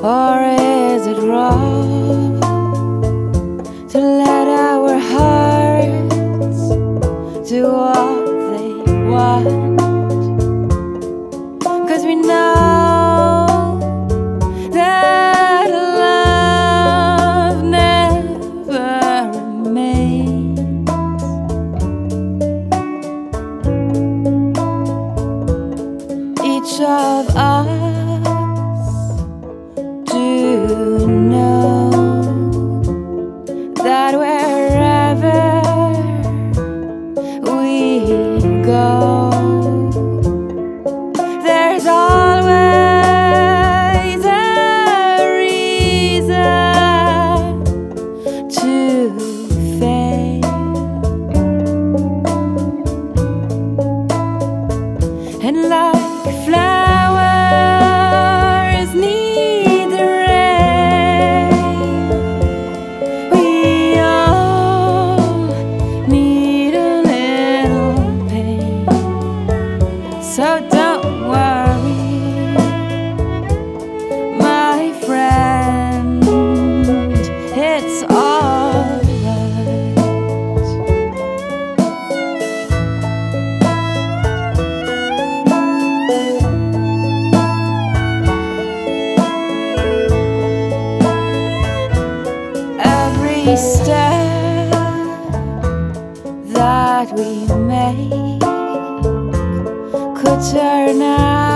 Or is it wrong to let our hearts do what they want? 'Cause we know that love never remains. Each of us do know that wherever we go, there's always a reason to fail. And like flowers need the rain, we all need a little pain. So don't worry, my friend, it's all right. Every step that we make could turn out